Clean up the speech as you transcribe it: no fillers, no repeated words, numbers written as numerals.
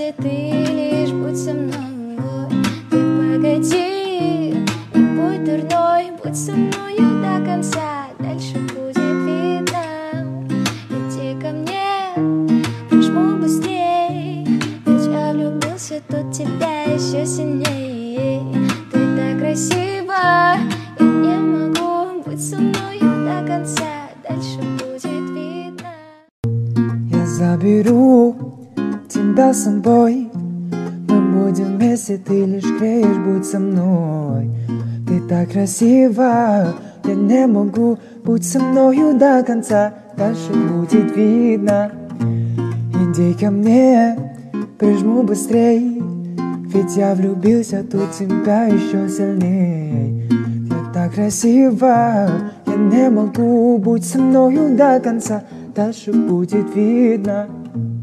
если ты лишь будь со мной. Ты погоди, не будь дурной, будь со мною до конца, дальше будет видно. Иди ко мне, прижму быстрей, ведь я влюбился, тут тебя еще сильнее. Ты так красива, я не могу быть со мною до конца, дальше будет видно. Я заберу тебя с собой, мы будем вместе, ты лишь греешь, будь со мной. Ты так красива, я не могу, будь со мною до конца, дальше будет видно. Иди ко мне, прижму быстрей, ведь я влюбился, тут тебя еще сильней. Ты так красива, я не могу, будь со мною до конца, дальше будет видно.